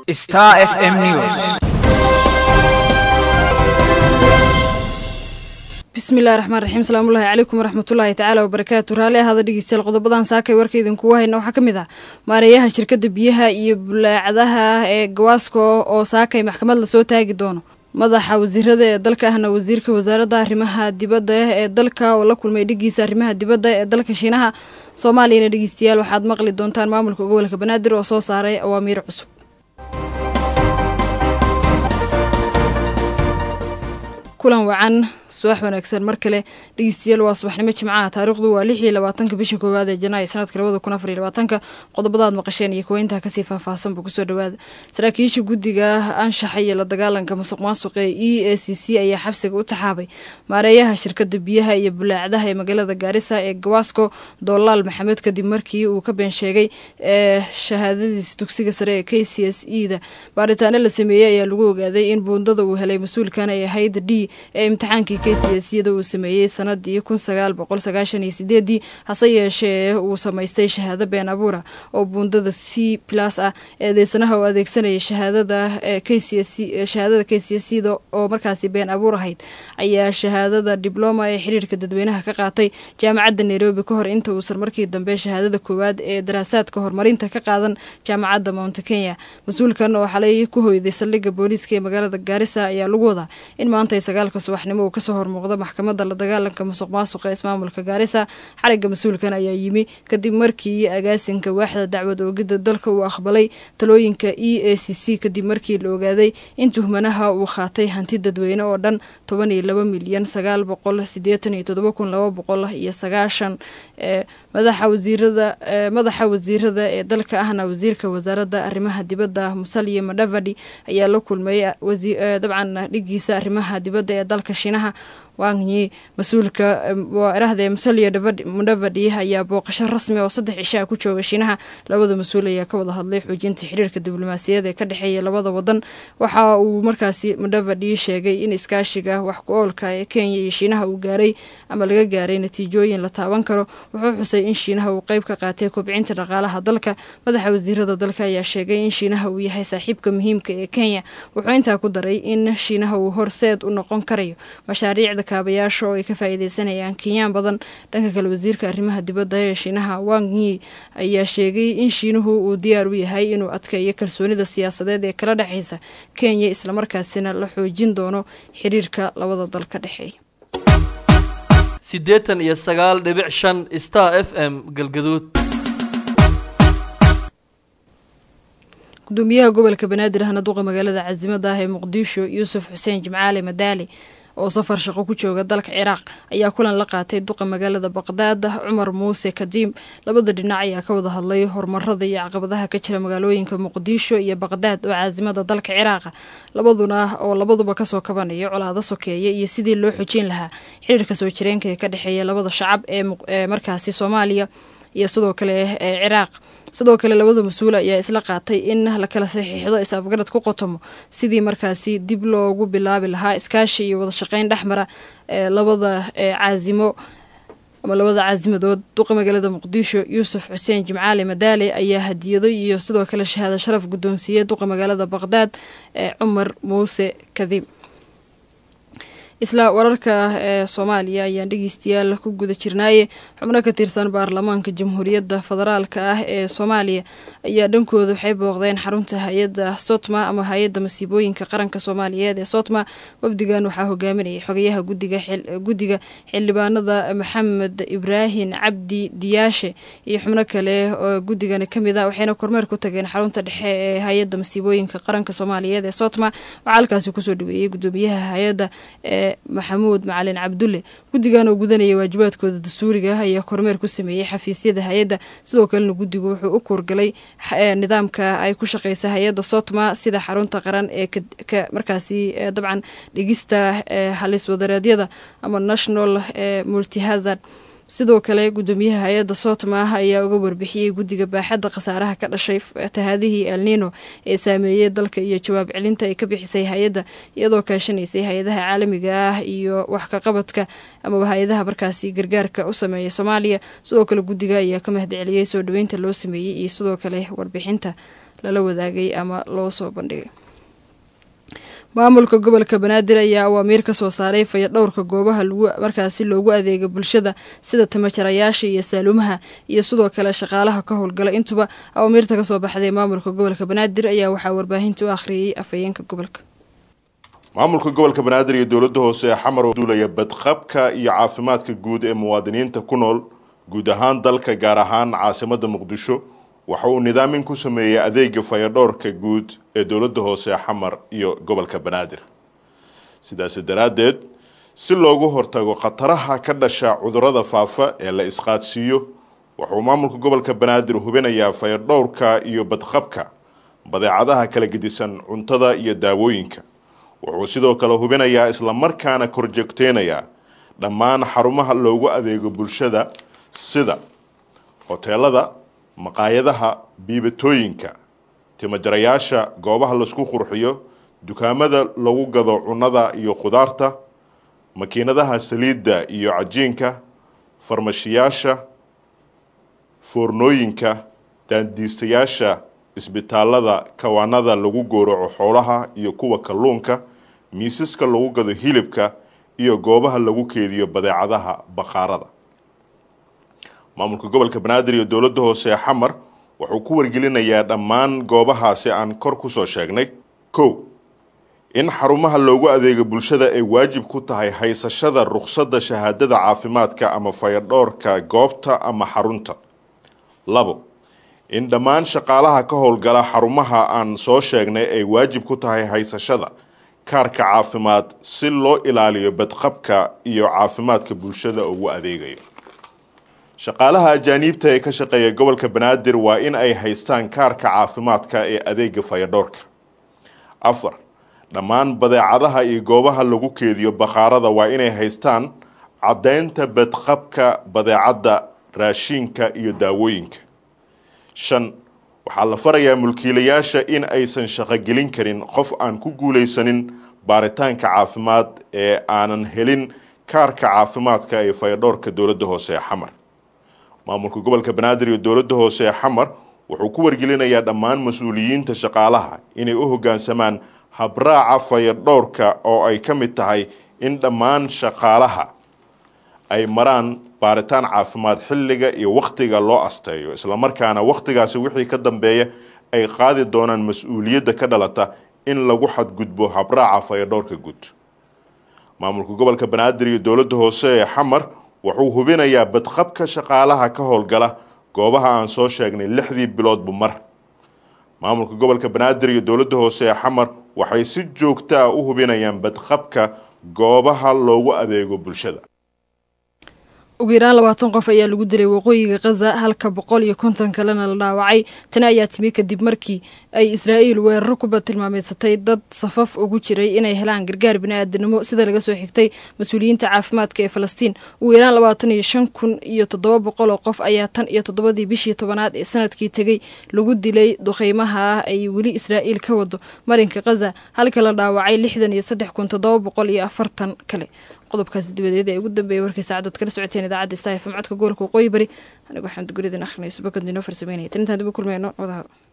Star FM News. بسم الله الرحمن الرحيم السلام الله عليكم ورحمة الله تعالى وبركاته رالي هذا دقيقة القضبان ساكي وركي إذن كواهينا وحكمي مارياها شركة بيها يبلعدها جواسكو أو ساكي محكمة لسوتها قدونه madaxa wasiirada ee dalka ahna wasiirka wasaaradda arrimaha dibadda ee dalka oo la kulmay dhigiisa arrimaha dibadda ee dalka Shiinaha Soomaaliya dhageystayaal waxaad maqli doontaan maamulka gobolka Banaadir oo soo saaray awaamiir cusub kulan wacan subax wanaagsan mar kale dhageystayaal waa subaxnimo Jimcaha taariikhdu waa 26 bisha koowaad ee Janaayo sanadka 2024 qodobadaad maqasheen iyo kuweynta ka sii faahfaahsan buu ku soo dhawaada saraakiisha guddiga anshaxa iyo la dagaalanka musuqmaasuqa ee EACC ayaa xabsiga u taxaabay maareeyaha shirkadda biyaha iyo bulaacadaha ee magaalada Gaarisa ee Gawasco Doolaal Maxamed kadib markii uu ka been sheegay shahaadadiisa dugsiga sare ee KCSE-da baaritaano la sameeyay ayaa lagu ogaaday in buundada uu helay mas'uulkan ay ahayd D ee imtixaankii KCSE-da uu sameeyay sanadii 1998 hase yeeshee uu samaystay shahaado been abuur oo buundada C+ ah ee deysanaha oo adeegsanaya shahaadada KCSE-da oo markaasi been abuur ahayd ayaa shahaadada diploma ee xiriirka dadweynaha ka qaatay jaamacadda Nairobi ka hor inta uusan markii dambe shahaadada koowaad ee daraasaadka horumarinta ka qaadan jaamacadda Mount Kenya mas'uulkan oo xalay ku hoyday saldhigga booliiska ee magaalada Gaarisa ayaa lagu wadaa in maanta 9 subaxnimo uu ka soo hormuuqdo maxkamadda la dagaalanka musuqmaasuqa ee ismaamulka Gaarisa xariga mas'uulkan ayaa yimi kadib markii agaasinka waaxda dacwad oogida dalka uu aqbalay talooyinka EACC kadib markii la ogaaday in tuhmanaha uu qaatay hanti dadweyne oo dhan 12,987,290 madaxa wasiirada ee dalka ahna wasiirka wasaaradda arrimaha dibadda Musalia Mudavadi ayaa la kulmay dabcan dhigiisa arrimaha dibadda ee dalka Shiinaha Wang Yi mas'uulka waarahdee Musalia Mudavadi ayaa booqasho rasmi oo 3 cisho ku jooga Shiinaha labada mas'uul ayaa ka wada hadlay xoojinta xiriirka diblomaasiyadeed ee ka dhaxeeya labada wadan waxa uu markaasi Mudavadi sheegay in iskaashiga wax ku oolka ee Kenya iyo Shiinaha uu gaaray ama laga gaaray natiijooyin la taaban karo wuxuu xusay in Shiinaha uu qayb ka qaatay kobcinta dhaqaalaha dalka madaxa wasiirada dalka ayaa sheegay in Shiinaha uu yahay saaxiibka muhiimka ee Kenya wuxuu intaa ku daray in Shiinaha uu horseed u noqon karayo mashaariicda kaabayaasha oo ay ka faa'iideysanayaan Kenyaan badan dhanka kale wasiirka arrimaha dibadda ee Shiinaha Wang Yi ayaa sheegay in Shiinuhu uu diyaar u yahay inuu adkeeyo kalsoonida siyaasadeed ee kala dhaxaysa Kenya isla markaasina la xoojin doono xiriirka labada dal ka dhaxeeya 89.5 Star FM Galgaduud gudoomiyaha gobolka Banaadir ahna duqa magaalada Caasimada ah ee Muqdisho Yuusuf Xuseen Jimcaale Madaali oo safar shaqo ku jooga dalka Ciraaq ayaa kulan la qaatay duqa magaalada Baqdaad Umar Muuse Kadiim labada dhinac ayaa ka wada hadlay horumarada iyo caqabadaha ka jira magaalooyinka Muqdisho iyo Baqdaad oo caasimada dalka Ciraaq labaduba ka soo kabanaya colaado sokeeye iyo sidii loo xoojin lahaa xiriirka soo jireenka ee ka dhaxeeya labada shacab ee markaasi Soomaaliya iyo sidoo kale Ciraaq sidoo kale labada mas'uul ayaa isla qaatay in la kala saxiixdo isafgarad ku qotomo sidii markaasi dib loogu bilaabi lahaa iskaashi iyo wada shaqeyn dhaxmara labada caasimadood duqa magaalada Muqdisho Yuusuf Xuseen Jimcaale Madaali ayaa hadiyado iyo sidoo kale shahaado sharaf gudoonsiiyay duqa magaalada Baqdaad Umar Muuse Kadiim isla wararka Soomaaliya ayaan dhageystayaal ku guda jirnaaye xubno ka tirsan baarlamaanka Jamhuuriyadda Federaalka ah ee Soomaaliya ayaa dhankooda waxay booqdeen xarunta hay'adda Sotma ama hay'adda masiibooyinka qaranka Soomaaliyeed ee Sotma wafdigan waxaa hogaaminayay xogayaha guddiga xildhibaanada Maxamed Ibraahin Cabdi Diyaashe iyo xubno kale oo guddigan kamid ah waxayna kormeer ku tageen xarunta dhexe ee hay'adda masiibooyinka qaranka Soomaaliyeed ee Sotma waxa halkaas ku soo dhaweeyay gudoomiyaha hay'adda Maxamuud Macalin Cabdulle guddigan oo gudanaya waajibaadkooda dastuuriga ah ayaa kormeer ku sameeyay xafiisyada hay'adda sidoo kale guddigu wuxuu u korgalay nidaamka ay ku shaqeysa hay'adda Sotma sida xarunta qaran ee markaasi dabcan dhigista halis wadareedyada ama National Multi Hazard sidoo kale gudoomiyaha hay'adda Sotma ayaa uga warbixiyay guddiga baaxadda khasaaraha ka dhashay fatahaadihii El Niño ee saameeyay dalka iyo jawaab celinta ay ka bixisay hay'adda iyadoo kaashanaysay hay'adaha caalamiga ah iyo wax ka qabadka ama hay'adaha markaasi gargaarka u sameeyay Soomaaliya sidoo kale guddiga ayaa ka mahadceliyay soo dhaweynta loo sameeyay iyo sidoo kale warbixinta lala wadaagay ama loo soo bandhigay. maamulka gobolka Banaadir ayaa awaamiir ka soo saaray fayadhowrka goobaha markaasi loogu adeega bulshada sida tamajarayaasha iyo saalumaha iyo sidoo kale shaqaalaha ka howlgala intuba awaamiirta ka soo baxday maamulka gobolka Banaadir ayaa waxaa warbaahinta u akhriyay afayeenka gobolka. maamulka gobolka Banaadir iyo dowladda hoose ee Xamar oo duulaya badqabka iyo caafimaadka guud ee muwaadiniinta ku nool guud ahaan dalka gaar ahaan caasimadda Muqdisho waxa uu nidaamin ku sameeyay adeega fayadhowrka guud ee dowladda hoose ee Xamar iyo gobolka Banaadir. sidaas daraadeed si loogu hortago khataraha ka dhasha cudurrada faafa ee la isqaadsiiyo wuxuu maamulka gobolka Banaadir hubinayaa fayadhowrka iyo badqabka badeecadaha kala gedisan cuntada iyo daawooyinka. wuxuu sidoo kale hubinayaa isla markaana korjoogteynaya dhammaan xarumaha loogu adeego bulshada sida hoteelada, maqaayadaha, biibatooyinka, timajarayaasha, goobaha la isku qurxiyo, dukaamada lagu gado cunada iyo khudaarta, makiinadaha saliidda iyo cajiinka, farmashiyaasha, foornooyinka, daandiistayaasha, isbitaalada, kawaanada lagu gowraco xoolaha iyo kuwa kalluunka, miisaska lagu gado hilibka iyo goobaha lagu keediyo badeecadaha bakhaarada. maamulka gobolka Banaadir iyo dowladda hoose ee Xamar wuxuu ku wargelinayaa dhammaan goobahaasi aan kor ku soo sheegnay. 1. in xarumaha loogu adeego bulshada ay waajib ku tahay haysashada ruqsadda shahaadada caafimaadka ama fayadhowrka goobta ama xarunta. 2. in dhammaan shaqaalaha ka howlgala xarumaha aan soo sheegnay ay waajib ku tahay haysashada kaarka caafimaad si loo ilaaliyo badqabka iyo caafimaadka bulshada ugu adeegayo. shaqaalaha ajaanibta ee ka shaqeeya gobolka Banaadir waa in ay haystaan kaarka caafimaadka ee adeega fayadhowrka. 4. dhammaan badeecadaha iyo goobaha lagu keediyo bakhaarada waa inay haystaan caddaynta badqabka badeecada, raashinka iyo daawooyinka. 5. waxaa la farayaa mulkiilayaasha in aysan shaqo gelin karin qof aan ku guuleysanin baaritaanka caafimaad ee aanan helin kaarka caafimaadka ee fayadhowrka dowladda hoose ee Xamar. maamulka gobolka Banaadir iyo dowladda hoose ee Xamar wuxuu ku wargelinayaa dhammaan mas'uuliyiinta shaqaalaha inay u hoggaansamaan habraaca fayadhowrka oo ay ka mid tahay in dhammaan shaqaalaha ay maraan baaritaan caafimaad xilliga iyo waqtiga loo asteeyo, isla markaana waqtigaasi wixii ka dambeeya ay qaadi doonaan mas'uuliyadda ka dhalata in lagu xadgudbo habraaca fayadhowrka guud. maamulka gobolka Banaadir iyo dowladda hoose ee Xamar wuxuu hubinayaa badqabka shaqaalaha ka howlgala goobaha aan soo sheegnay 6 biloodba mar. maamulka gobolka Banaadir iyo dowladda hoose ee Xamar waxay si joogto ah u hubinayaan badqabka goobaha loogu adeego bulshada. ugu yaraan 20 qof ayaa lagu dilay waqooyiga Gaza halka 150 kalena la dhaawacay. tani ayaa timi kadib markii ay Israa'iil weerar ku tilmaameysatay dad safaf ugu jiray inay helaan gargaar bini'aadanimo sida laga soo xigtay mas'uuliyiinta caafimaadka ee Falastiin. ugu yaraan 25,700 qof ayaa tan iyo 7 bishii 10aad ee sanadkii tagay lagu dilay duqeymaha ay weli Israa'iil ka wado marinka Gaza halka la dhaawacay 63,740 kale. qodobkaas dibadeed ee ugu dambeeyay warkii saacadod kala socoteen idaacadda Star FM codka gobolka Waqooyi Bari anigu waxaan guridan akhrinay subakan dino farsameynay intaan dib u kulmayno wadaha